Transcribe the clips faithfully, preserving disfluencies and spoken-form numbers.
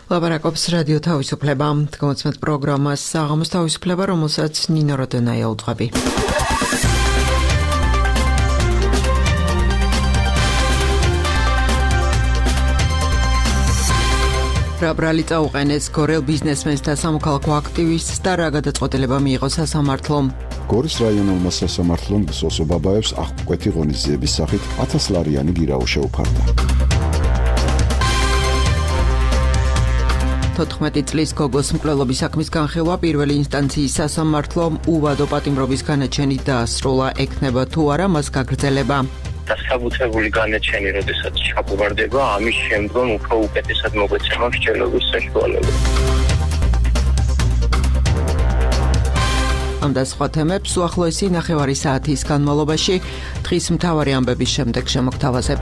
ლაპარაკობს რადიო თავისუფლება, თქვენს პროგრამას საღამოს თავისუფლება, რომელსაც ნინო როდენაია უძღვები. რა ბრალი წაუყენეს გორელ ბიზნესმენს და სამოქალაქო აქტივისტს და რა გადაწყვეტილება მიიღო სასამართლომ. გორის რაიონულმა სასამართლომ სოსო ბაბაევს აღკვეთი ღონისძიების სახით ათასლარიანი გირაო შეუფარდა. თოთხმეტი წლის გოგოს მკვლელობის საქმის განხილვა პირველი ინსტანციის სასამართლომ უვადო პატიმრობის განაჩენით დაასრულა, ექნება თუ არა მას გაგრძელება. დასაბუთებული განაჩენი, როდესაც ჩაგვარდება, ამის შემდგომ უფრო უკეთესად მოგვეცემა მსჯელობის საშუალება. ამ და სხვა თემებს უახლოესი ნახევარი საათის განმავლობაში დღის მთავარი ამბების შემდეგ შემოგთავაზებთ.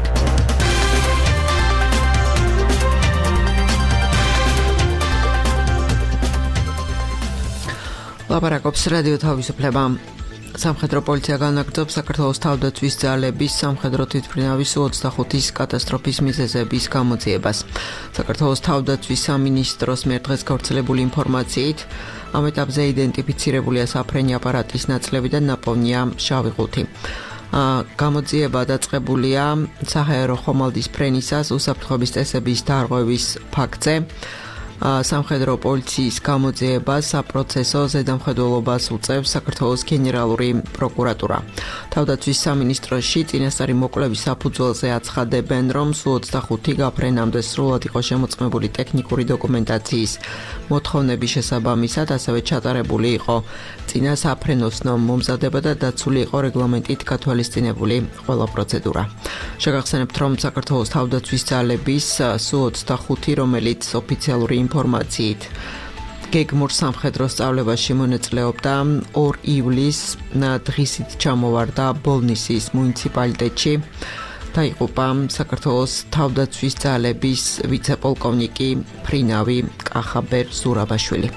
ლაპარაკობს რადიო თავისუფლება. სამხედრო პოლიცია განაგრძობს საქართველოს თავდაცვის ძალების სამხედრო თვითმფრინავის ოცდახუთის კატასტროფის მიზეზების გამოძიებას. საქართველოს თავდაცვის სამინისტროს მიერ დღეს გავრცელებული ინფორმაციით, ამ ეტაპზე იდენტიფიცირებულია საფრენი აპარატის ნაწილები და ნაპოვნია შავი ყუთი. გამოძიება დაწყებულია საჰაერო ხომალდის ფრენისას უსაფრთხოების წესების დარღვევის ფაქტზე. სამხედრო პოლიციის გამოძიება საპროცესო ზედამხედველობას უწევს საქართველოს გენერალური პროკურატურა. თავდაცვის სამინისტროში წინასწარი მოკვლევის საფუძველზე აცხადებენ, რომ სულ ოცდახუთი გაფრენამდე სრულად იყო შემოწმებული ტექნიკური დოკუმენტაციის მოთხოვნების შესაბამისად, ასევე ჩატარებული იყო წინა საფრენოსნო მომზადება და დაცული იყო რეგლამენტით გათვალისწინებული ყველა პროცედურა. შეგახსენებთ, რომ საქართველოს თავდაცვის ძალების სულ ოცდახუთი, რომელიც ოფიციალური ინფორმაციით გეგმურ სამხედრო სწავლებაში მონაწილეობდა, ორ ივლისს დღისით ჩამოვარდა ბოლნისის მუნიციპალიტეტში. დაიღუპა საქართველოს თავდაცვის ძალების ვიცე-პოლკოვნიკი ფრინავი კახაბერ ზურაბაშვილი.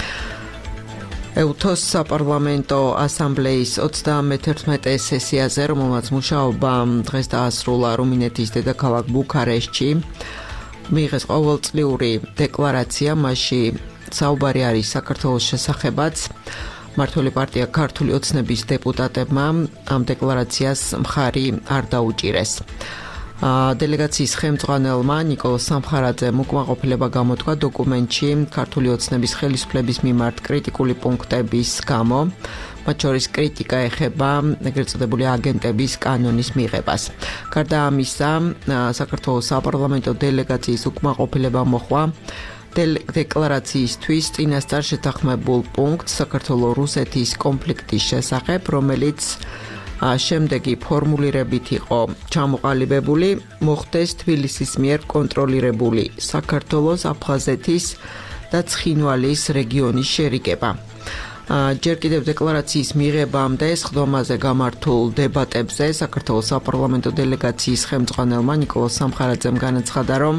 ეუთოს საპარლამენტო ასამბლეის ოცდამეთერთმეტე სესიაზე, რომელმაც მუშაობა დღეს დაასრულა რუმინეთის დედაქალაქ ბუქარესტში, მიიღეს ყოველწლიური დეკლარაცია, მასში საუბარი არის საქართველოს შესახებაც. მმართველი პარტია ქართული ოცნების დეპუტატებმა ამ დეკლარაციას მხარი არ დაუჭირეს. დელეგაციის ხელმძღვანელმა ნიკოლოზ სამხარაძემ უკმაყოფილება გამოთქვა დოკუმენტში ქართული ოცნების ხელისუფლების მიმართ კრიტიკული პუნქტების გამო, მათ შორის კრიტიკა ეხება ეგრეთ წოდებული აგენტების კანონის მიღებას. გარდა ამისა, საქართველოს საპარლამენტო დელეგაციის უკმაყოფილება მოჰყვა დეკლარაციისთვის წინასწარ შეთანხმებულ პუნქტს საქართველო-რუსეთის კონფლიქტის შესახებ, რომელიც შემდეგი ფორმულირებით იყო ჩამოყალიბებული, მოხდეს თბილისის მიერ კონტროლირებული საქართველოს, აფხაზეთის და ცხინვალის რეგიონის შერიგება. ჯერ კიდევ დეკლარაციის მიღებამდე სხდომაზე გამართულ დებატებზე საქართველოს საპარლამენტო დელეგაციის ხელმძღვანელმა ნიკოლოზ სამხარაძემ განაცხადა, რომ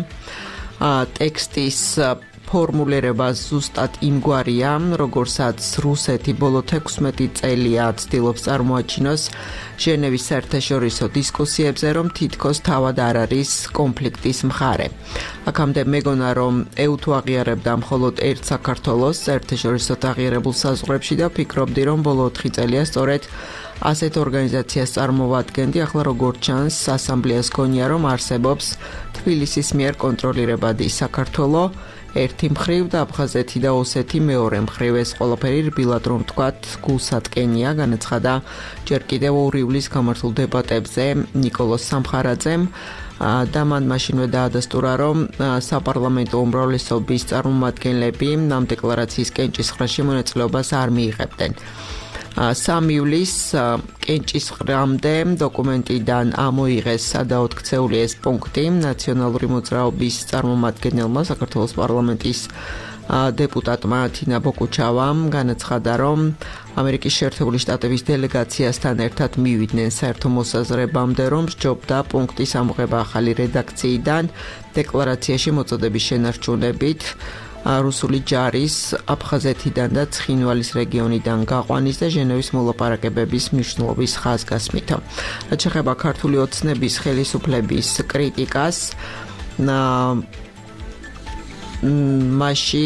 ტექსტის ფორმულირება ზუსტად იმგვარია, როგორცაც რუსეთი ბოლო თექვსმეტი წელია ცდილობს წარმოაჩინოს ჟენევის საერთაშორისო დისკუსიებზე, რომ თითქოს თავად არ არის კონფლიქტის მხარე. აქამდე მეგონა, რომ ეუთო აღიარებდა მხოლოდ ერთ საქართველოს საერთაშორისოდ აღიარებულ საზღვრებში და ფიქრობდი, რომ ბოლო ოთხი წელია სწორედ ასეთ ორგანიზაციას წარმოვადგენდი. ახლა როგორც ჩანს, ასამბლეას გონია, რომ არსებობს თბილისის მიერ კონტროლირებადი საქართველო ერთი მხრივ და აფხაზეთი და ოსეთი მეორე მხრივ. ეს ყველაფერი რბილად რომ ვთქვათ, გულსატკენია, განაცხადა ჯერ კიდევ ორ ივლისს გამართულ დებატებზე ნიკოლოზ სამხარაძემ და მან მაშინვე დაადასტურა, რომ საპარლამენტო უმრავლესობის წარმომადგენლები ამ დეკლარაციის კენჭისყრაში მონაწილეობას არ მიიღებდნენ. სამი ივლისს კენჭისყრამდე დოკუმენტიდან ამოიღეს სადაოდ ქცეული ეს პუნქტი. ნაციონალური მოძრაობის წარმომადგენელმა საქართველოს პარლამენტის დეპუტატმა თინა ბოკუჩავამ განაცხადა, რომ ამერიკის შეერთებული შტატების დელეგაციასთან ერთად მივიდნენ საერთო მოსაზრებამდე, რომ სჯობდა პუნქტის ამოღება ახალი რედაქციიდან დეკლარაციაში მოწოდების შენარჩუნებით. რუსული ჯარის აფხაზეთიდან და ცხინვალის რეგიონიდან გაყვანის და ჟენევის მოლაპარაკებების მნიშვნელობის ხაზგასმით. რაც შეეხება ქართული ოცნების ხელისუფლების კრიტიკას, მასში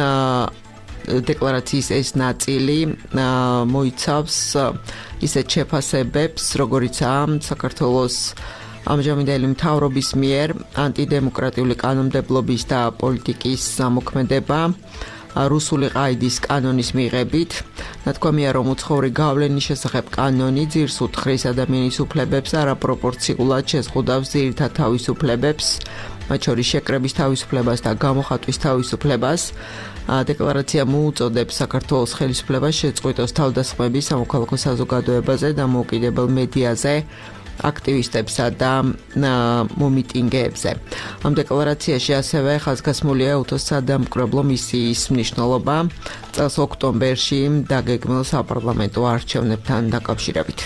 დეკლარაციის ეს ნაწილი მოიცავს ისეთ შეფასებებს, როგორიცაა საქართველოს ამჟამინდელი მთავრობის მიერ ანტიდემოკრატიული კანონმდებლობის და პოლიტიკის ზამოქმედება რუსული ყაიდის კანონის მიღებით. ნათქვამია, რომ უცხოური გავლენის შესახებ კანონი ძირს უთხრის ადამიანის უფლებებს და არაპროპორციულად შეზღუდავს ძირითად თავისუფლებებს, მათ შორის შეკრების თავისუფლებას და გამოხატვის თავისუფლებას. დეკლარაცია მოუწოდებს საქართველოს ხელისუფლებას შეწყვიტოს თავდასხმები სამოქალაქო საზოგადოებაზე და დამოუკიდებელ მედიაზე, აქტივისტებსა და მომიტინგეებზე. ამ დეკლარაციაში ასევე ხაზგასმულია უთოს სადამკვირვებლო მისიის მნიშვნელობა წელს ოქტომბერში დაგეგმილ საპარლამენტო არჩევნებთან დაკავშირებით.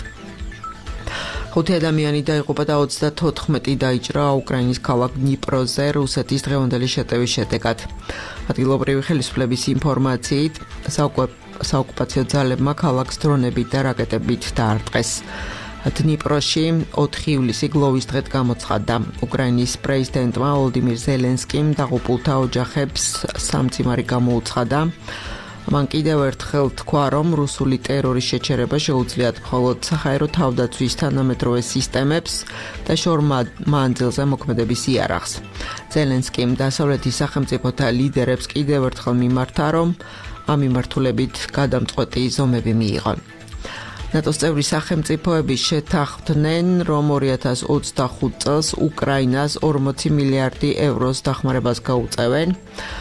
ხუთი ადამიანი დაიღუპა და ოცდათოთხმეტი დაიჭრა უკრაინის ქალაქ დნიპროზე რუსეთის დღევანდელი შეტევის შედეგად. ადგილობრივი ხელისუფლების ინფორმაციით, საოკუპაციო ძალებმა ქალაქს დრონებით და რაკეტებით დაარტყეს. დნიპროში ოთხი ივლისი გლოვის დღედ გამოცხადდა. უკრაინის პრეზიდენტმა ვოლოდიმირ ზელენსკიმ დაღუპულთა ოჯახებს სამძიმარი გამოუცხადა. მან კიდევ ერთხელ თქვა, რომ რუსული ტერორის შეჩერება შეუძლიათ მხოლოდ საჰაერო თავდაცვის თანამედროვე სისტემებს და შორ მანძილზე მოქმედების იარაღს. ზელენსკიმ დასავლეთის სახელმწიფოთა ლიდერებს კიდევ ერთხელ მიმართა, რომ ამ მიმართულებით გადამწყვეტი ზომები მიიღონ. ნატოს წევრი სახელმწიფოები შეთანხმდნენ, რომ ორი ათას ოცდახუთ წელს უკრაინას ორმოცი მილიარდი ევროს დახმარებას გაუწევენ.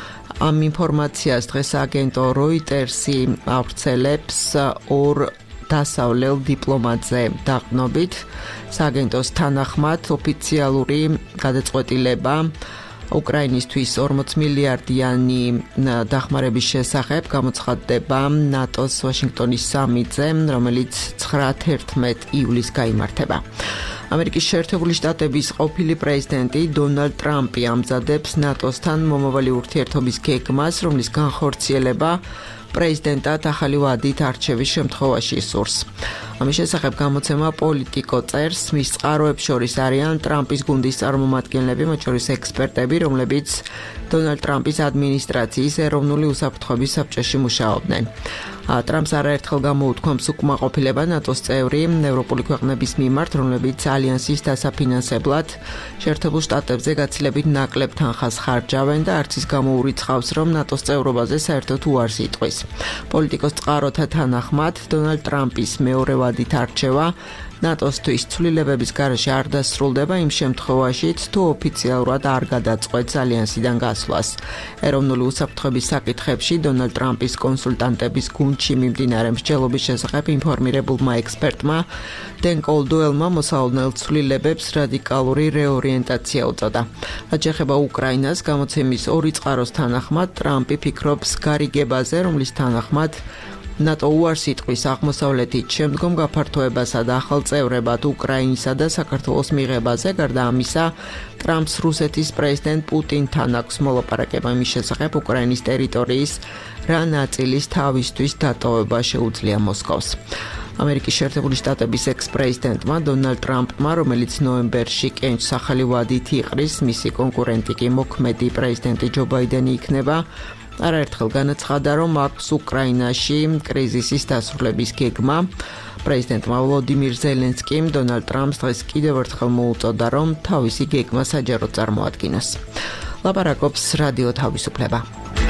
ამ ინფორმაციას დღეს აგენტო როიტერსი ავრცელებს ორ დასავლელ დიპლომატზე დაყრდნობით. სააგენტოს თანახმად ოფიციალური გადაწყვეტილება უკრაინისთვის ორმოც მილიარდიანი დახმარების შესახებ გამოცხადდება ნატოს ვაშინგტონის სამიტზე, რომელიც ცხრა-თერთმეტ ივლისს გაიმართება. ამერიკის შეერთებული შტატების ყოფილი პრეზიდენტი დონალდ ტრამპი ამზადებს ნატოსთან მომავალი ურთიერთობის გეგმას, რომლის განხორციელება პრეზიდენტად ახალი ვადით არჩევის შემთხვევაში სურს. ამის შესახებ გამოცემა პოლიტიკო წერს, მის წყაროებს შორის არიან ტრამპის გუნდის წარმომადგენლები, მათ შორის ექსპერტები, რომლებიც დონალდ ტრამპის ადმინისტრაციის ეროვნული უსაფრთხოების საბჭოში მუშაობდნენ. ტრამპს არაერთხელ გამოუთქვამს უკმაყოფილება ნატოს წევრი ევროპული ქვეყნების მიმართ, რომლებიც ალიანსის დასაფინანსებლად შეერთებულ შტატებზე გაცილებით ნაკლებ თანხას ხარჯავენ და არც ის გამოურიცხავს, რომ ნატოს წევრობაზე საერთოდ უარს იტყვის. პოლიტიკოს წყაროთა თანახმად, დონალდ ტრამპის მეორე ვადით არჩევა ნატოსთვის ცვლილებების გარეშე არ დასრულდება იმ შემთხვევაშიც, თუ ოფიციალურად არ გადაწყვეტს ალიანსიდან გასვლას. ეროვნული უსაფრთხოების საკითხებში დონალდ ტრამპის კონსულტანტების გუნდში მიმდინარე მსჯელობის შესახებ ინფორმირებულმა ექსპერტმა დენ კოლდუელმა მოსალოდნელ ცვლილებებს რადიკალური რეორიენტაცია უწოდა. რაც შეეხება უკრაინას, გამოცემის ორი წყაროს თანახმად, ტრამპი ფიქრობს გარიგებაზე, რომლის თანახმად ნატო უარს იტყვის აღმოსავლეთით შემდგომ გაფართოებასა და ახალ წევრებად უკრაინისა და საქართველოს მიღებაზე. გარდა ამისა, ტრამპს რუსეთის პრეზიდენტ პუტინთან აქვს მოლაპარაკება იმის შესახებ, უკრაინის ტერიტორიის რა ნაწილის თავისთვის დატოვება შეუძლია მოსკოვს. ამერიკის შეერთებული შტატების ექს-პრეზიდენტმა დონალდ ტრამპმა, რომელიც ნოემბერში კენჭს ახალი ვადით იყრის, მისი კონკურენტი კი მოქმედი პრეზიდენტი ჯო ბაიდენი იქნება, არაერთხელ განაცხადა, რომ აქვს უკრაინაში კრიზისის დასრულების გეგმა. პრეზიდენტმა ვოლოდიმირ ზელენსკიმ დონალდ ტრამპს დღეს კიდევ ერთხელ მოუწოდა, რომ თავისი გეგმა საჯაროდ წარმოადგინოს. ლაპარაკობს რადიო თავისუფლება.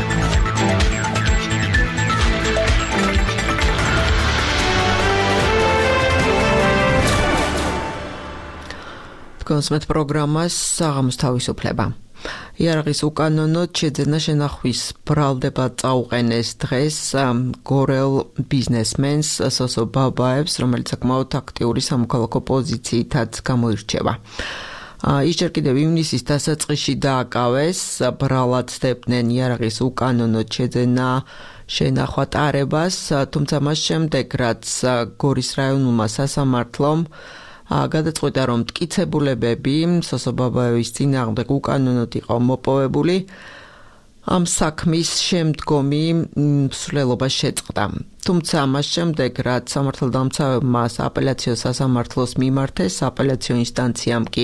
კონსმეთ პროგრამას საღამოს თავისუფლება. იარაღის უკანონოდ შეძენა შენახვის ბრალდება წაუყენეს დღეს გორელ ბიზნესმენს სოსო ბაბაევს, რომელიც საკმაოდ აქტიური სამოქალაქო პოზიციითაც გამოირჩევა. ის ჯერ კიდევ ივნისის დასაწყისში დააკავეს, ბრალად ცდებდნენ იარაღის უკანონოდ შეძენა შენახვა ტარებას, თუმცა მას შემდეგ, რაც გორის რაიონულმა სასამართლომ გადაწყვიტა, რომ მტკიცებულებები სოსო ბაბაევის წინააღმდეგ უკანონოდ იყო მოპოვებული, ამ საქმის შემდგომი მსვლელობა შეწყდა. თუმცა მას შემდეგ, რაც სამართალდამცავებმა სააპელაციო სასამართლოს მიმართეს, სააპელაციო ინსტანციამ კი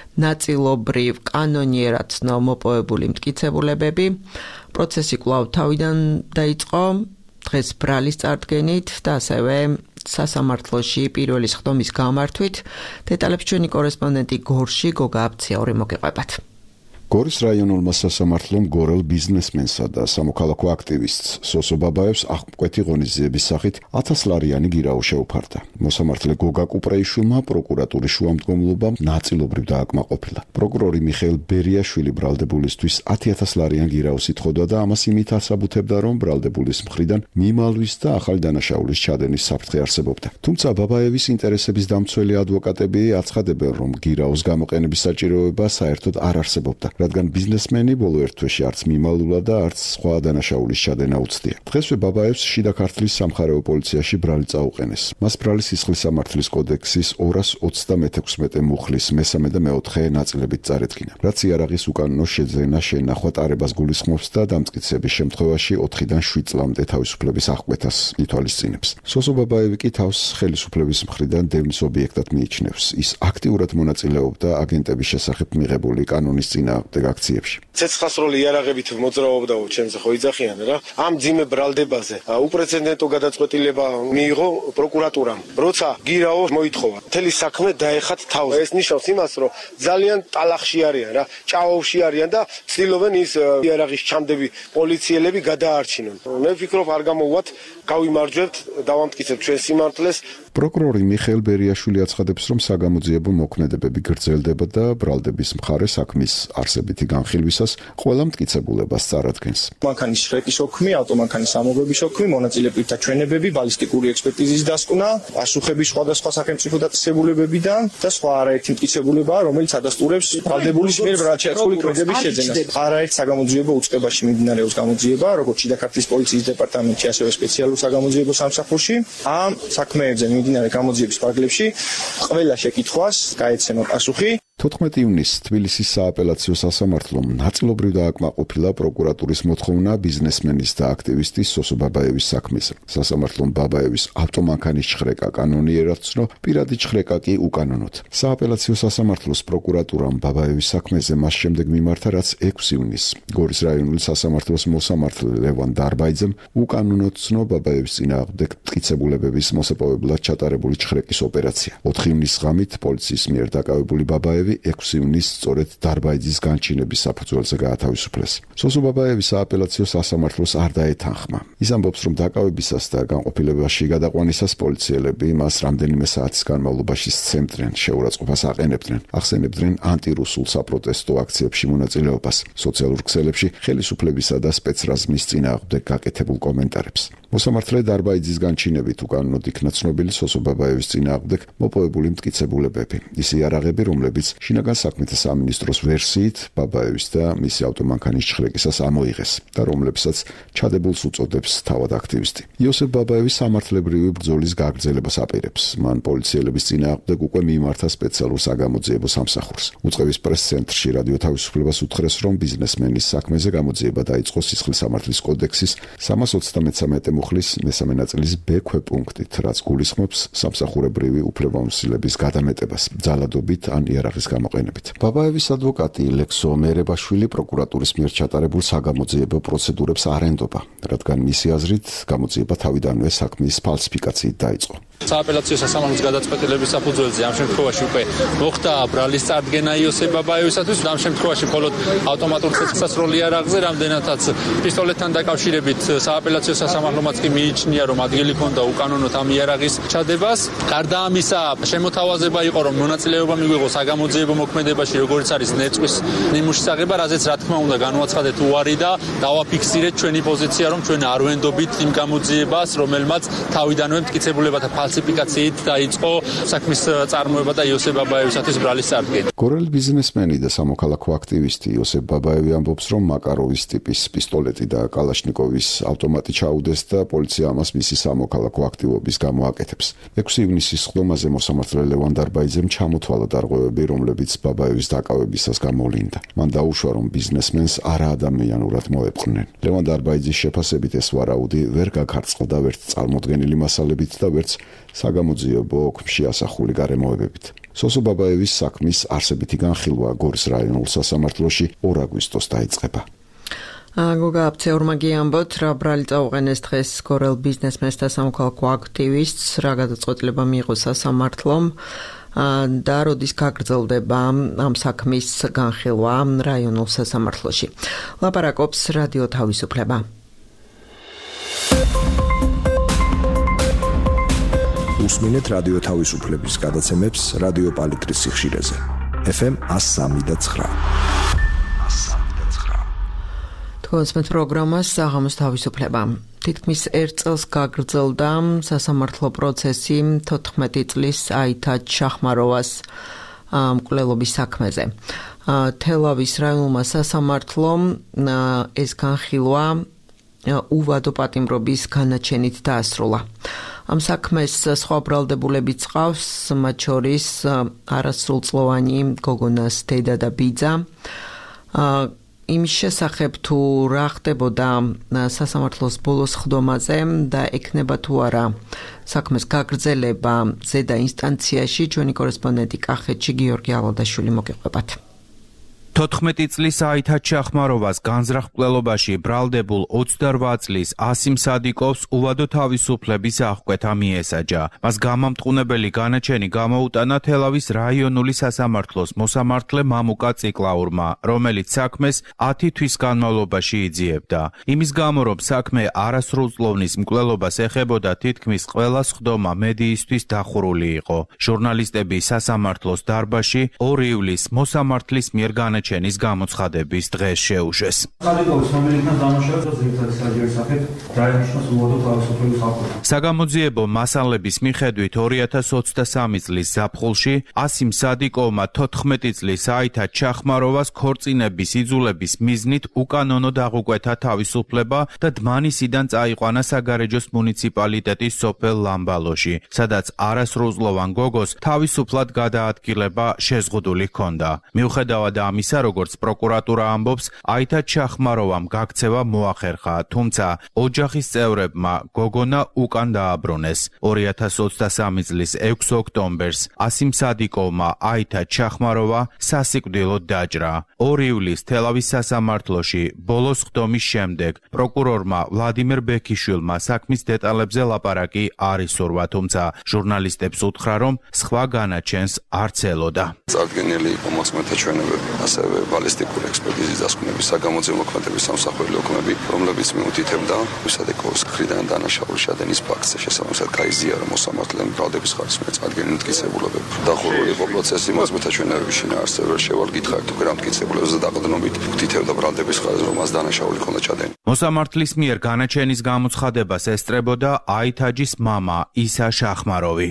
ნაწილობრივ კანონიერად ცნო მოპოვებული მტკიცებულებები, პროცესი კვლავ თავიდან დაიწყო, დღეს ბრალის წარდგენით და ასევე სასამართლოში პირველი სხდომის გამართვით. დეტალებს ჩვენი კორესპონდენტი გორში გოგა აბციაური მოგეყვებათ. გორის რაიონულმა სასამართლომ გორელ ბიზნესმენსა და სამოქალაქო აქტივისტს სოსო ბაბაევს აღკვეთი ღონისძიების სახით ათასლარიანი გირაო შეუფარდა. მოსამართლე გოგა კუპრეიშვილმა პროკურატურის შუამდგომლობამ ნაწილობრივ დააკმაყოფილა. პროკურორი მიხეილ ბერიაშვილი ბრალდებულისთვის ათი ათასლარიან გირაოს ითხოვდა და ამას იმით ასაბუთებდა, რომ ბრალდებულის მხრიდან მიმალვის და ახალი დანაშაულის ჩადენის საფრთხე არსებობდა. თუმცა ბაბაევის ინტერესების დამცველი ადვოკატები აცხადებენ, რომ გირაოს გამოყენების საჭიროება საერთოდ არ არსებობდა. რადგან ბიზნესმენი ბოლო ერთ თვეში არც მიმალულა და არც სხვა დანაშაულის ჩადენა უცდია. დღესვე ბაბაევს შიდა ქართლის სამხარეო პოლიციაში ბრალი წაუყენეს. მას ბრალი სისხლის სამართლის კოდექსის ორას ოცდამეთექვსმეტე მუხლის მესამე და მეოთხე ნაწილებით წარედგინა. რაც იარაღის უკანონო შეძენა შენახვა ტარებას გულისხმობს და დამტკიცების შემთხვევაში ოთხიდან შვიდ წლამდე თავისუფლების აღკვეთას ითვალისწინებს. სოსო ბაბაევი კი თავს ხელისუფლების მხრიდან დევნის ობიექტად მიიჩნევს. ის აქტიურად მონაწილეობდა აგენტების შესახებ მიღებული კანონის წინა აქციებში. ცეცხლსროლი იარაღებით მოძრაობდაო ჩემზე ხო იძახიან რა. ამ ძიმე ბრალდებაზე უპრეცედენტო გადაწყვეტილება მიიღო პროკურატურამ. როცა გირაო მოითხოვა, მთელი საქმე დაეხათ თავს. ეს ნიშნავს იმას, რომ ძალიან ტალახში არიან რა, ჭაოვში არიან და ცდილობენ ის იარაღის ჩამდები პოლიციელები გადაარჩინონ. მე ვფიქრობ არ გამოვუვათ, გავიმარჯვებთ, დავამტკიცებთ ჩვენ სიმართლეს. პროკურორი მიხეილ ბერიაშვილი აცხადებს, რომ საგამოძიებო მოქმედებები გრძელდება და ბრალდების მხარე საქმის არსებითი განხილვისას ყველა მტკიცებულებას წარადგენს. მანქანის შრეტის ოქმი, ავტომანქანის ამოღების ოქმი, მონაწილე პირთა ჩვენებები, ბალისტიკური ექსპერტიზის დასკვნა, პასუხები სხვადასხვა სახელმწიფო დაწესებულებებიდან და სხვა არაერთი მტკიცებულება, რომელიც ადასტურებს ბრალდებულის მიერ ბრალჩაწყული ქმედების შეძენას. არაერთ საგამოძიებო უწყებაში მიმდინარეობს გამოძიება, როგორც შიდა ქართლის პოლიციის დეპარტამენტში, ასევე სპეციალურ საგამოძიებო სამსახურში. ამ საქმეებზე მიმდინარე გამოძიების ფარგლებში ყველა შეკითხვას გაეცემა პასუხი. თოთხმეტი ივნისს თბილისის სააპელაციო სასამართლომ ნაწილობრივ დააკმაყოფილა პროკურატურის მოთხოვნა ბიზნესმენის და აქტივისტის სოსო ბაბაევის საქმეზე. სასამართლომ ბაბაევის ავტომანქანის ჩხრეკა კანონიერად ცნო, პირადი ჩხრეკა კი უკანონოდ. სააპელაციო სასამართლოს პროკურატურამ ბაბაევის საქმეზე მას შემდეგ მიმართა, რაც ექვსი ივნისს გორის რაიონული სასამართლოს მოსამართლე ლევან დარბაიძემ უკანონოდ ცნო ბაბაევის წინააღმდეგ მტკიცებულებების მოსაპოვებლად ჩატარებული ჩხრეკის ოპერაცია. ოთხი ივნისს ღამით პოლიციის მიერ დაკავებული ბაბაევი ექვსი ივნისს სწორედ დარბაიძის განჩინების საფუძველზე გაათავისუფლეს. სოსო ბაბაევი სააპელაციო სასამართლოს არ დაეთანხმა. ის ამბობს, რომ დაკავებისას და განყოფილებაში გადაყვანისას პოლიციელები მას რამდენიმე საათის განმავლობაში სცემდნენ, შეურაცხყოფას აყენებდნენ, ახსენებდნენ ანტირუსულ საპროტესტო აქციებში მონაწილეობას, სოციალურ ქსელებში ხელისუფლებისა და სპეცრაზმის წინააღმდეგ გაკეთებულ კომენტარებს. მოსამართლე დარბაიძის განჩინებით უკანონოდ იქნა ცნობილი სოსო ბაბაევის წინააღმდეგ მოპოვებული მტკიცებულებები. ის იარაღები, რომლებიც შინაგან საქმეთა სამინისტროს ვერსიით ბაბაევის და მისი ავტომანქანის ჩხრეკისას ამოიღეს და რომლებსაც ჩადებულს უწოდებს თავად აქტივისტი. იოსებ ბაბაევის სამართლებრივი ბრძოლის გაგრძელებას აპირებს. მან პოლიციელების წინააღმდეგ უკვე მიმართა სპეციალურ საგამოძიებო სამსახურს. უწყების პრეს-ცენტრში რადიო თავისუფლებას უთხრეს, რომ ბიზნესმენის საქმეზე გამოძიება დაიწყო სისხლის სამართლის კოდექსის სამას ოცდამეცამეტე მუხლის მესამე ნაწილის ბ ქვეპუნქტით, რაც გულისხმობს სამსახურებრივი უფლებამოსილების გადამეტებას ძალადობით ან იარაღის გამოყენებით. ბაბაევის ადვოკატი ლექსო მერებაშვილი პროკურატურის მიერ ჩატარებულ საგამოძიებო პროცედურებს არ ენდობა, რადგან მისი აზრით გამოძიება თავიდანვე საქმის ფალსიფიკაციით დაიწყო. სააპელაციო სასამართლოს გადაწყვეტილების საფუძველზე ამ შემთხვევაში უკვე მოხდა ბრალის წარდგენა იოსებ ბაბაევისათვის. ამ შემთხვევაში მხოლოდ ავტომატურ ცეცხლსასროლ იარაღზე, რამდენადაც პისტოლეტთან დაკავშირებით სააპელაციო სასამართლომაც კი მიიჩნია, რომ ადგილი ჰქონდა უკანონოდ ამ იარაღის ჩადებას. გარდა ამისა, შემოთავაზება იყო, რომ მონაწილეობა მიიღო საგამოძიებო მოქმედებაში, როგორც არის ნეწვის ნიმუშის აღება, რაზეც რა თქმა უნდა განუაცხადეთ უარი და დავაფიქსირეთ ჩვენი პოზიცია, რომ ჩვენ არ ვენდობით იმ გამოძიებას, რომელმაც თავიდანვე მტკიცებულებათა ფალსიფიკაციით დაიწყო საქმის წარმოება და იოსებ ბაბაევისათვის ბრალის წარდგენა. გორელი ბიზნესმენი და სამოქალაქო აქტივისტი იოსებ ბაბაევი ამბობს, რომ მაკაროვის ტიპის პისტოლეტი და კალაშნიკოვის ავტომატი ჩაუდეს და პოლიცია ამას მისი სამოქალაქო აქტივობის გამო აკეთებს. ექვსი ივნისის ხდომაზე მოსამართლე ლევან დარბაიძემ ჩამოთვალა დარღვევები, რომლებიც ბაბაევის დაკავებისას გამოვლინდა. მან დაუშვა, რომ ბიზნესმენს არაადამიანურად მოეპყრნენ. ლევან დარბაიძის შეფასებით ეს ვარაუდი ვერ გაქარწყლდა ვერც წარმოდგენილი მასალებით და ვერც საგამოძიებო ოქმში ასახული გარემოებებით. სოსო ბაბაევის საქმის არსებითი განხილვა გორის რაიონულ სასამართლოში ორ აგვისტოს დაიწყება. გოგა აფცეურმაგი ამბობთ, რა ბრალი წაუყენეს დღეს გორელ ბიზნესმენს და სამოქალაქო აქტივისტს, რა გადაწყვეტილება მიიღო სასამართლომ და როდის გაგრძელდება ამ საქმის განხილვა რაიონულ სასამართლოში. ლაპარაკობს რადიო თავისუფლება. უსმინეთ რადიო თავისუფლების გადაცემებს რადიო პალიტრის სიხშირეზე. ეფ ემ one oh three და nine. თქვენს პროგრამას საღამოს თავისუფლება. თითქმის ერთ წელს გაგრძელდა სასამართლო პროცესი თოთხმეტი წლის აითად შახმაროვას მკვლელობის საქმეზე. თელავის რაიონულმა სასამართლომ ეს განხილვა უვადო პატიმრობის განაჩენით დაასრულა. ამ საქმეს სხვა ბრალდებულებიც ყავს, მათ შორის არასრულწლოვანი გოგონას დედა და ბიძა. იმის შესახებ თუ რა ხდებოდა სასამართლოს ბოლოს ხდომაზე და ექნება თუ არა საქმეს გაგრძელება ზედა ინსტანციაში, ჩვენი კორესპონდენტი კახეთში გიორგი ალადაშვილი მოგიყვებათ. თოთხმეტი წლის აითად შახმაროვას განზრახ მკვლელობაში ბრალდებულ ოცდარვა წლის ასიმ სადიკოვს უვადო თავისუფლების აღკვეთა მიესაჯა. მას გამამტყუნებელი განაჩენი გამოუტანა თელავის რაიონული სასამართლოს მოსამართლე მამუკა ციკლაურმა, რომელიც საქმეს ათი თვის განმავლობაში იძიებდა. იმის გამო, რომ საქმე არასრულწლოვნის მკვლელობას ეხებოდა, თითქმის ყველა სხდომა მედიისთვის დახურული იყო. ჟურნალისტები სასამართლოს დარბაზში ორ ივლისს მოსამართლის მიერ განაჩენის გამოცხადების დღეს შეუშვეს. საგამოძიებო მასალების მიხედვით ორი ათას ოცდასამი წლის ზაფხულში ასიმ სადიკოვმა თოთხმეტი წლის აითად შახმაროვას ქორწინების იძულების მიზნით უკანონო დაღუკვეთა თავისუფლება და დმანისიდან წაიყვანა საგარეჯოს მუნიციპალიტეტის სოფელ ლამბალოში, სადაც არასრულწლოვან გოგოს თავისუფლად გადაადგილება შეზღუდული ჰქონდა. მიუხედავად ამისა, როგორც პროკურატურა ამბობს, აითად შახმაროვამ გაქცევა მოახერხა, თუმცა ოჯახის წევრებმა გოგონა უკან დააბრუნეს. ორი ათას ოცდასამი წლის ექვსი ოქტომბერს ასიმ სადიკოვმა აითად შახმაროვა სასიკვდილოდ დაჭრა. ორ ივლისს თელავის სასამართლოში ბოლოს ხდომის შემდეგ პროკურორმა ვლადიმერ ბექიშვილმა საქმის დეტალებზე ლაპარაკი არ ისურვა, თუმცა ჟურნალისტებს უთხრა, რომ სხვა განაჩენს არც ელოდა. წარდგენილი იყო მოწმეთა ჩვენებები, ასევე ბალისტიკური ექსპერტიზის დასკვნების საგამოძიებო მოქმედების სამსახურელი დოკუმენტები, რომლებიც მიუთითებდა სადიკოვის მხრიდან დანაშაულის შადენის ფაქტზე. შესაბამისად გაიზიარა მოსამართლემ ბრალდების ხარისხის წარდგენილი მტკიცებულებები. დახურული იყო პროცესი მოწმეთა ჩვენებების შინაარსზე, ვერ შევალგითხარ თუ გრამ მტკიცებულებებზე დაყრდნობით უთითებდა ბრალდების ხარისხს, რომ მას დანაშაული ჰქონდა ჩადენი. მოსამართლის მიერ განაჩენის გამოცხადებას ესწრებოდა აითაჯის მამა ისა შახმაროვი.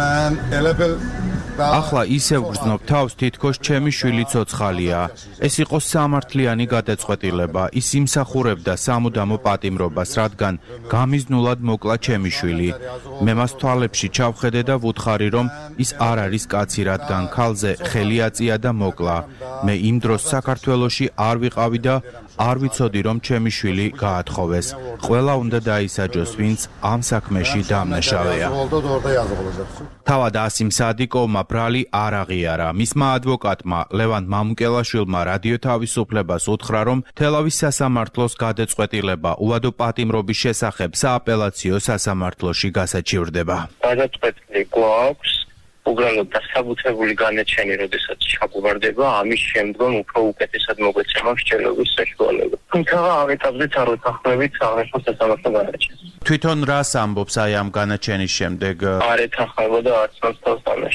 ახლა ისევ გრძნობ თავს, თითქოს ჩემი შვილი ცოცხალია. ეს იყო სამართლიანი გადაწყვეტილება. ის იმსახურებდა სამუდამო პატიმრობას, რადგან გამიზნულად მოკლა ჩემი შვილი. მე მას თვალებში ჩავხედე და ვუთხარი, რომ ის არ არის კაცი, რადგან ქალზე ხელი აწია და მოკლა. მე იმ დროს საქართველოში არ ვიყავი და არ ვიცოდი, რომ ჩემი შვილი გაათხოვეს. ყველა უნდა დაისაჯოს, ვინც ამ საქმეში დამნაშავეა. თავად ასიმ სადიკოვმა ბრალი არ აღიარა. მისმა ადვოკატმა ლევან მამუკელაშვილმა რადიო თავისუფლებას უთხრა, რომ თელავის სასამართლოს გადაწყვეტილება უვადო პატიმრობის შესახებ სააპელაციო სასამართლოში გასაჩივრდება. გადაწყვეტილი გვაქვს უბრალოდ დასაბუთებული განაჩენი, როდესაც ჩაგვარდება, ამის შემდგომ უფრო უკეთესად მოგვეცემა მსჯელობის საშუალება. თუმცა ამ ეტაპზე არ ვეთანხმებით სამართლის სასამართლო განაჩენს. თვითონ რას ამბობს აი ამ განაჩენის შემდეგ? არ ეთანხმებოდა არც მას თავს დანაშაულს.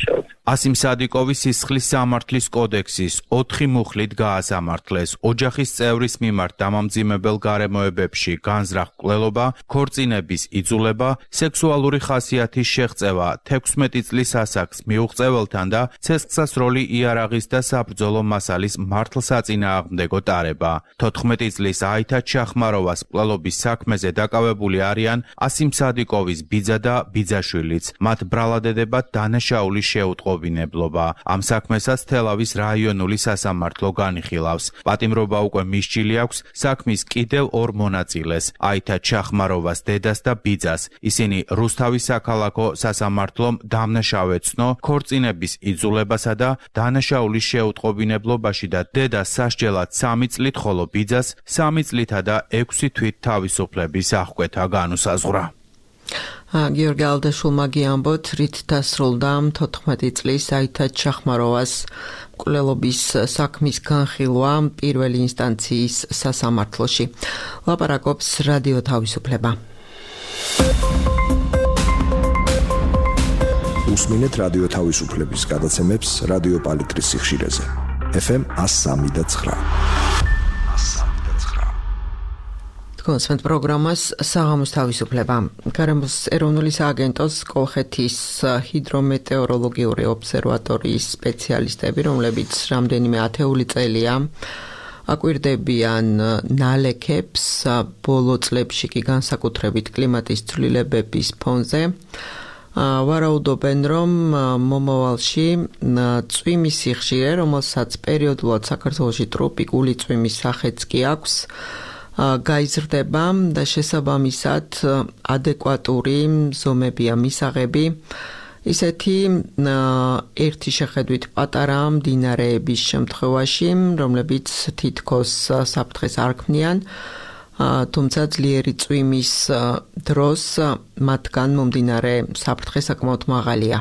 ასიმ სადიკოვის სისხლის სამართლის კოდექსის ოთხი მუხლით გაასამართლეს ოჯახის წევრის მიმართ დამამძიმებელ გარემოებებში განზრახ მკვლელობა, ქორწინების იძულება, სექსუალური ხასიათის შეღწევა, თექვსმეტი წლის ასაკს მიუღწეველთან და ცეცხლსასროლი იარაღის და საბრძოლო მასალის მართლსაწინააღმდეგო ტარება. თოთხმეტი წლის აითა ჩახმაროვას მკვლელობის საქმეზე დაკავებული არიან ასიმ სადიკოვის ბიძა და ბიძაშვილიც. მათ ბრალადედებად დანაშაულის შეუტყობინებლობა. ამ საქმესაც თელავის რაიონული სასამართლო განიხილავს. პატიმრობა უკვე მისჭილი აქვს საქმის კიდევ ორ მონაწილეს, აითა ჩახმაროვას დედას და ბიძას. ისინი რუსთავის საქალაქო სასამართლომ დამნაშავე ცნო ქორწინების იძულებასა და დანაშაულის შეუტყობინებლობაში და დედას სასჯელად სამი წლით, ხოლო ბიძას სამი წლითა და ექვსი თვით თავისუფლების აღკვეთა განუსაზღვრა. გიორგი ალდაშულმა გიამბოთ, რით დასრულდა თოთხმეტი წლის აითა ჩახმაროვას მკვლელობის საქმის განხილვა პირველი ინსტანციის სასამართლოში. ლაპარაკობს რადიო თავისუფლება. უსმინეთ რადიო თავისუფლების გადაცემებს რადიო პალიტრის სიხშირეზე. ეფ ემ one oh three და nine. კონსვენტ პროგრამას საღამოს თავისუფლება. გარემოს ეროვნული სააგენტოს კოლხეთის ჰიდრომეტეოროლოგიური ობსერვატორიის სპეციალისტები, რომლებიც რამდენიმე ათეული წელია აკვირდებიან ნალექებს ბოლო წლებში კი განსაკუთრებით კლიმატის ცვლილებების ფონზე, ვარაუდობენ, რომ მომავალში წვიმის სიხშირე, რომელსაც პერიოდულად საქართველოში ტროპიკული წვიმის სახეც კი აქვს, გაიზრდება და შესაბამისად ადეკვატური ზომებია მისაღები ისეთი ერთი შეხედვით პატარა მდინარეების შემთხვევაში, რომლებიც თითქოს საფრთხეს არ ქმნიან, თუმცა ძლიერი წვიმის დროს მათგან მომდინარე საფრთხე საკმაოდ მაღალია.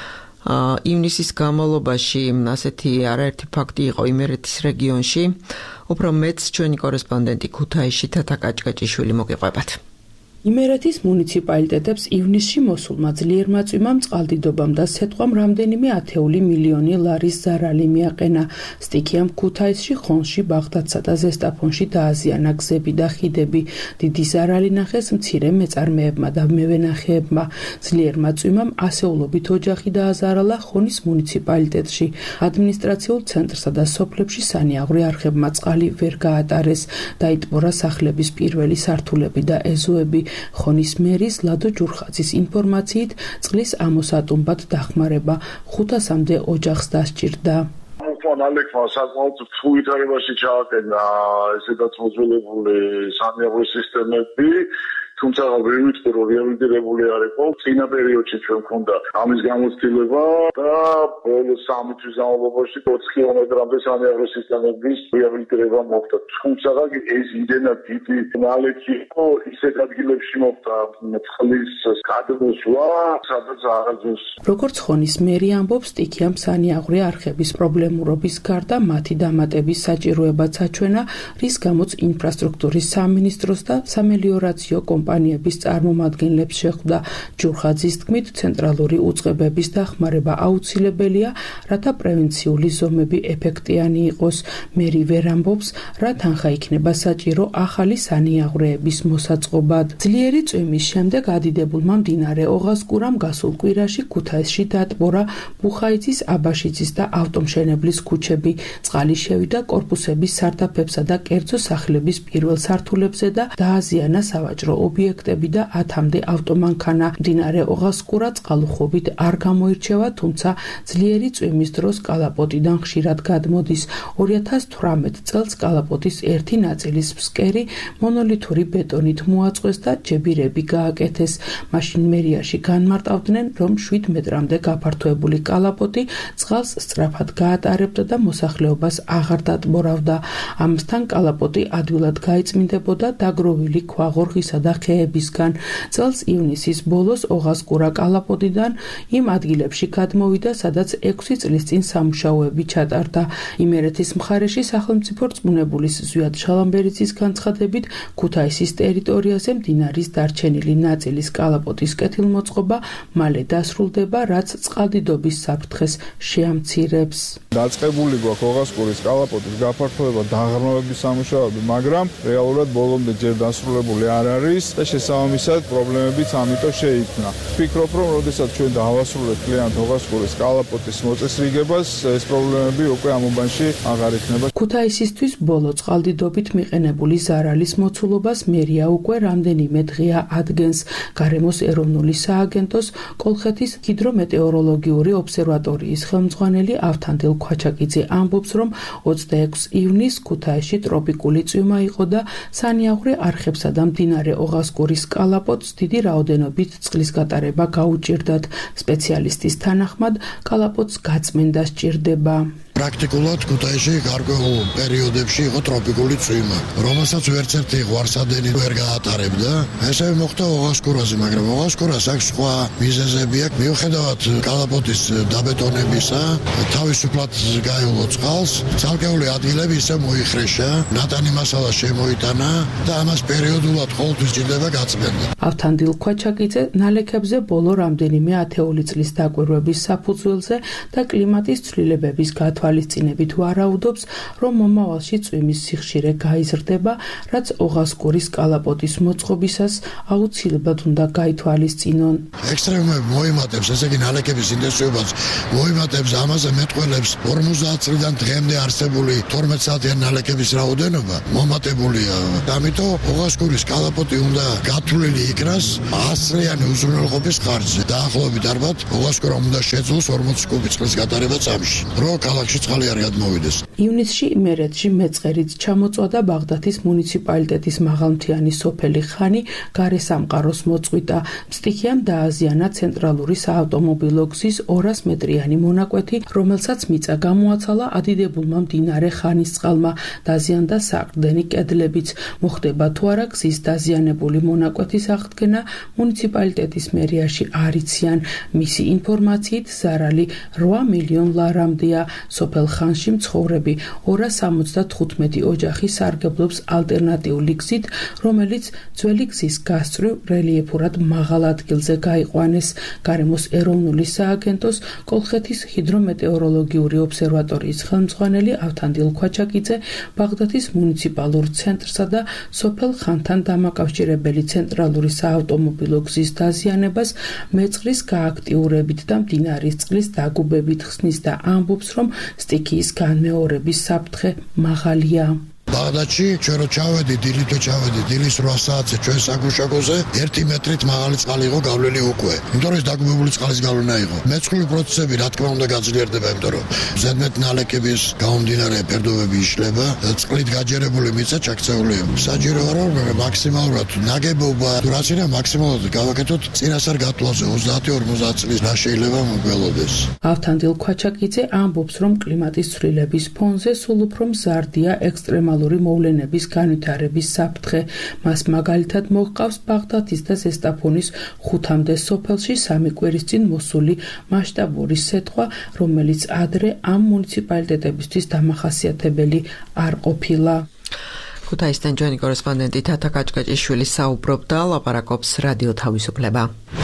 ივნისის განმავლობაში ასეთი არაერთი ფაქტი იყო იმერეთის რეგიონში. უფრო მეც ჩვენი კორესპონდენტი ქუთაისში თათა კაჭკაჭიშვილი მოგიყვებათ. იმერეთის მუნიციპალიტეტებს ივნისში მოსულმა ძლიერმა წვიმამ, წყალდიდობამ და სეტყვამ რამდენიმე ათეული მილიონი ლარის ზარალი მიაყენა. სტიქიამ ქუთაისში, ხონში, ბაღდათსა და ზესტაფონში დააზიანა გზები და ხიდები. დიდი ზარალი ნახეს მცირე მეწარმეებმა და მევენახეებმა. ძლიერმა წვიმამ ასეულობით ოჯახი დააზარალა ხონის მუნიციპალიტეტში. ადმინისტრაციულ ცენტრსა და სოფლებში სანიაღვრე არხებმა წყალი ვერ გაატარეს. დაიტბორა სახლების პირველი სართულები და ეზოები. ხონის მერის ლადო ჯურხაძის ინფორმაციით, წყლის ამოსატუმბად დახმარება ხუთასამდე ოჯახს დასჭირდა. ნალექმა საკმაოდ რთულ ვითარებაში ჩააყენა ესეთაც მოძველებული სანიაღვრე სისტემები, თუმცა ვერ ვიტყვი, რომ რეაბილიტირებული არ იყო. წინა პერიოდში ჩვენ გვქონდა ამის გამოცდილება და ბოლო სამი თვის განმავლობაში ოცი კილომეტრამდე სანიაღვრე სისტემების რეაბილიტირება მოხდა. თუმცა ეს იმდენად დიდი ნალექი იყო, ისეთ ადგილებში მოხდა წყლის გადმოსვლა, სადაც აღაძოს. როგორც ხონის მერი ამბობს, სტიქიამ სანიაღვრე არხების პრობლემურობის გარდა მათი დამატების საჭიროებაც აჩვენა, რის გამოც ინფრასტრუქტურის სამინისტროს და სამელიორაციო კომპანიების წარმომადგენლებს შეხვდა. ჯურხაძის თქმით, ცენტრალური უწყებების დახმარება აუცილებელია, რათა პრევენციული ზომები ეფექტიანი იყოს. მერი ვერ ამბობს, რა თანხა იქნება საჭირო ახალი სანიაღვრეების მოსაწყობად. ძლიერი წვიმის შემდეგ ადიდებულმა მდინარე ოღასკურამ გასულ კვირაში ქუთაისში დატბორა ბუხაიძის, აბაშიძის და ავტომშენებლის ქუჩები. წყალი შევიდა კორპუსების სარდაფებსა და კერძო სახლების პირველ სართულებზე და დააზიანა სავაჭრო ობიექტები და ათამდე ავტომანქანა. მდინარე ოღასკურა წყალუხვობით არ გამოირჩევა, თუმცა ძლიერი წვიმის დროს კალაპოტიდან ხშირად გადმოდის. ორი ათას თვრამეტ წელს კალაპოტის ერთი ნაწილის ფსკერი მონოლითური ბეტონით მოაწყვეს და ჯებირები გააკეთეს. მაშინ მერიაში განმარტავდნენ, რომ შვიდ მეტრამდე გაფართოებული კალაპოტი წყალს სწრაფად გაატარებდა და მოსახლეობას აღარ დატბორავდა. ამასთან კალაპოტი ადვილად გაიწმინდებოდა დაგროვილი ქვა, ღორღისა და ხეებისგან. წელს ივნისის ბოლოს ოღასკურა კალაპოტიდან იმ ადგილებში გადმოვიდა, სადაც ექვსი წლის წინ სამუშაოები ჩატარდა. იმერეთის მხარეში სახელმწიფო რწმუნებულის ზვიად შალამბერიძის განცხადებით, ქუთაისის ტერიტორიაზე მდინარის დარჩენილი ნაწილის კალაპოტის კეთილმოწყობა მალე დასრულდება, რაც წყალდიდობის საფრთხეს შეამცირებს. დაწყებული გვაქვს ოღასკურის კალაპოტის გაფართოება და აღრმავების სამუშაოები, მაგრამ რეალურად ბოლომდე ჯერ დასრულებული არ არის და შესაბამისად პრობლემებიც ამიტომ შეიქმნა. ვფიქრობ, რომ როდესაც ჩვენ დავასრულებთ კლიენტ ოღასკურის კალაპოტის მოწესრიგებას, ეს პრობლემები უკვე ამ უბანში აღარ იქნება. ქუთაისისთვის ბოლო წყალდიდობით მიყენებული ზარალის მოცულობას მერია უკვე რამდენიმე დღეა ადგენს. გარემოს ეროვნული სააგენტოს კოლხეთის ჰიდრომეტეოროლოგიური ობსერვატორიის ხელმძღვანელი ავთანდილ ქვაჩაკიძე ამბობს, რომ ოცდაექვსი ივნისს ქუთაისში ტროპიკული წვიმა იყო და სანიაღვრე არხებსა და მდინარე ოღასკურის კალაპოტს დიდი რაოდენობით წყლის გატარება გაუჭირდათ. სპეციალისტის თანახმად კალაპოტს გაწმენდა სჭირდება. პრაქტიკულად ქუთაისში გარკვეულ პერიოდებში იყო ტროპიკული წვიმა, რომელსაც ვერცერთი ღვარსადენი ვერ გაატარებდა. ესე მოხდა ოღასკურაზე, მაგრამ ოღასკურას აქვს სხვა მიზეზები აქვს. მიუხედავად კალაპოტის დაბეტონებისა, თავისუფლად გაეულო წყალს, ცალკეული ადგილები ისე მოიხრეშა, ნატანი მასალა შემოიტანა და ამას პერიოდულად ყოველთვის ჭირდება გაწმენდა. ავთანდილ ქვაჩაკიძე ნალექებზე ბოლო რამდენიმე ათეული წლის დაკვირვების საფუძველზე და კლიმატის ცვლილებების გათვალისწინებით თვალისწინებით ვარაუდობს, რომ მომავალში წვიმის სიხშირე გაიზრდება, რაც ოღასკურის კალაპოტის მოწყობისას აუცილებლად უნდა გაითვალისწინონ. ექსტრემუმები მოიმატებს, ესე იგი ნალექების ინტენსივობას მოიმატებს, ამაზე მეტყველებს ორმოცდაათ წლიდან დღემდე არსებული თორმეტ საათიანი ნალექების რაოდენობა მომატებულია. ამიტომ ოღასკურის კალაპოტი უნდა გათვლილი იქნას ას წლიანი უზრუნველყოფის ხარჯზე. დაახლოებით ალბათ ოღასკურამ უნდა შეძლოს ორმოცი კუბი წყლის გატარება წამში. რო ქალაქში წყალი არ გადმოვიდეს. ივნისში იმერეთში მეწყერიც ჩამოწვა ბაღდათის მუნიციპალიტეტის მაღალმთიანი სოფელი ხანი გარესამყაროს მოწყვიტა. სტიქიამ დააზიანა ცენტრალური საავტომობილო გზის ორას მეტრიანი მონაკვეთი, რომელსაც მიწა გამოაცალა ადიდებულმა მდინარე ხანის წყალმა. დაზიანდა საყრდენი კედლებიც. მოხდება თუ არა გზის დაზიანებული მონაკვეთის აღდგენა მუნიციპალიტეტის მერიაში არ იციან. მისი ინფორმაციით ზარალი რვა მილიონ ლარამდეა. სოფელ ხანში მცხოვრები ორას სამოცდათხუთმეტი ოჯახი სარგებლობს ალტერნატიული გზით, რომელიც ძველი გზის გასწვრივ რელიეფურად მაღალ ადგილზე გაიყვანეს. გარემოს ეროვნული სააგენტოს კოლხეთის ჰიდრომეტეოროლოგიური ობსერვატორიის ხელმძღვანელი ავთანდილ ქვაჩაკიძე ბაღდათის მუნიციპალურ ცენტრსა და სოფელ ხანთან დამაკავშირებელი ცენტრალური საავტომობილო გზის დაზიანებას მეწყრის გააქტიურებით და მდინარის წყლის დაგუბებით ხსნის და ამბობს, რომ სტიქიის განმეორების საფრთხე მაღალია. ბაღდათში ჩვენ რო ჩავედით, დილით რო ჩავედით, დილის რვა საათზე ჩვენ საგუშაგოზე ერთი მეტრით მაღალი წყალი იყო გავლილი უკვე. იმიტომ რომ ეს დაგუბებული წყალის გავლენა იყო. მეწყრული პროცესები რა თქმა უნდა გაძლიერდება, იმიტომ რომ ზედმეტ ნალექების გამომდინარე ფერდობები იშლება, წყლით გაჯერებული მიწა ჩაქცეულია. საჭიროა რომ მაქსიმალურად ნაგებობა რაც είναι მაქსიმალურად გავაკეთოთ წინასწარ გათვლაზე ოცდაათი ორმოცდაათ წლის რა შეიძლება მოგველოდეს. ავთანდილ ქვაჩაკიძე ამბობს, რომ კლიმატის ცვლილების ფონზე სულ უფრო მზარდია ექსტრემალური მოვლენების განვითარების საფრთხე. მას მაგალითად მოჰყავს ბაღდათის და ზესტაფონის ხუთამდე სოფელში სამი კვირის წინ მოსული მასშტაბური სეტყვა, რომელიც ადრე ამ მუნიციპალიტეტებისთვის დამახასიათებელი არ ყოფილა. ქუთაისიდან ჩვენი კორესპონდენტი თათა კაჭკაჭიშვილი საუბრობდა, ლაპარაკობს რადიო თავისუფლება.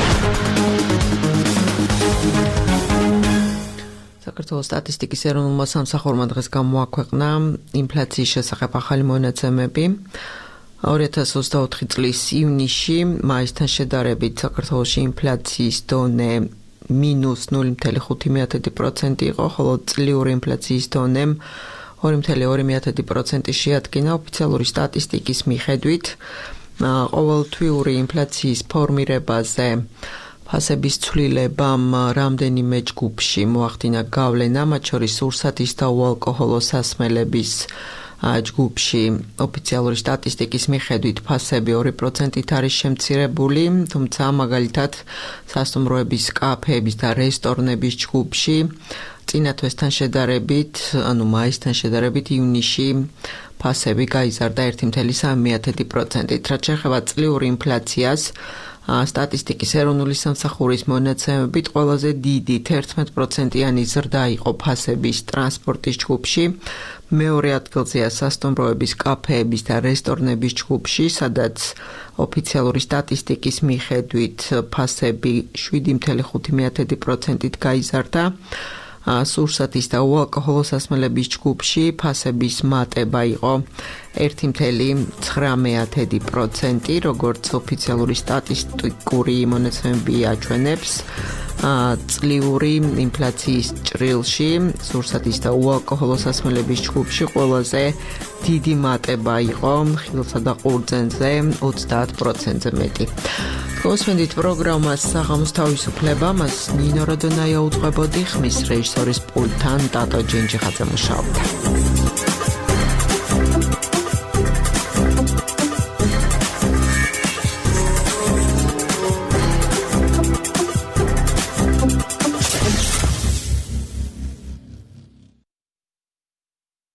საქართველოს სტატისტიკის ეროვნულმა სამსახურმა დღეს გამოაქვეყნა ინფლაციის შესახებ ახალი მონაცემები. ორი ათას ოცდაოთხი წლის ივნისში მაისთან შედარებით საქართველოში ინფლაციის დონე მინუს ნული მცდარი ხუთი პროცენტი იყო, ხოლო წლიური ინფლაციის დონემ ორი მცდარი ორი პროცენტი შეადგინა. ოფიციალური სტატისტიკის მიხედვით ყოველთვიური ინფლაციის ფორმირებაზე ფასების ცვლილებამ რამდენიმე ჯგუფში მოახდინა გავლენა, მათ შორის სურსათის და უალკოჰოლო სასმელების ჯგუფში ოფიციალური სტატისტიკის მიხედვით ფასები ორი პროცენტით არის შემცირებული, თუმცა მაგალითად სასტუმროების, კაფეების და რესტორნების ჯგუფში წინა თვესთან შედარებით, ანუ მაისთან შედარებით ივნისში ფასები გაიზარდა ერთი კoma სამი პროცენტით. რაც შეეხება წლიურ ინფლაციას, სტატისტიკის ეროვნული სამსახურის მონაცემებით ყველაზე დიდი თერთმეტ პროცენტიანი ზრდა იყო ფასების ტრანსპორტის ჯგუფში, მეორე ადგილზეა სასტუმროების, კაფეების და რესტორნების ჯგუფში, სადაც ოფიციალური სტატისტიკის მიხედვით ფასები შვიდი კoma ხუთი პროცენტით გაიზარდა. სურსათის და უალკოჰოლო სასმელების ჯგუფში ფასების მატება იყო ერთი კoma ცხრამეტი პროცენტი, როგორც ოფიციალური სტატისტიკური მონაცემები აჩვენებს. წლიური ინფლაციის ჭრილში სურსათის და უალკოჰოლო სასმელების ჯგუფში ყველაზე დიდი მატება იყო ხილსა და ყურძენზე ოცდაათ პროცენტზე მეტი. გოსვენდით პროგრამას საღამოს თავისუფლება, მას ნინო როდონაია უძღვებოდი, ხმის რეჟისორის პულტთან ტატო ჯენჯიხაძე მუშაობდა.